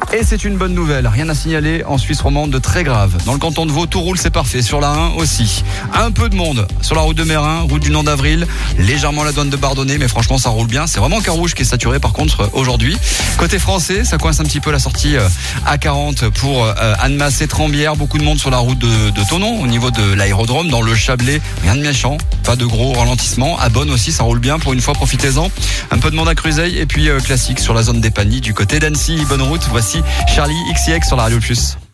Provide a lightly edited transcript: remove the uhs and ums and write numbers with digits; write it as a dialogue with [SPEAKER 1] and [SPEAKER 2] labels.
[SPEAKER 1] Et c'est une bonne nouvelle, rien à signaler en Suisse romande de très grave. Dans le canton de Vaud, tout roule, c'est parfait. Sur la 1 aussi. Un peu de monde sur la route de Mérin, route du Nord d'Avril, légèrement la douane de Bardonnay, mais franchement ça roule bien. C'est vraiment Car Rouge qui est saturé par contre aujourd'hui. Côté français, ça coince un petit peu la sortie A40 pour Annemasse et Trembières. Beaucoup de monde sur la route de Thonon, au niveau de l'aérodrome, dans le Chablais. Rien de méchant, pas de gros ralentissement. À Bonne aussi, ça roule bien pour une fois, profitez-en. Un peu de monde à Cruzeil et puis classique sur la zone des Panies du côté d'Annecy. Bonne route, voici Charlie XCX sur la Radio Plus.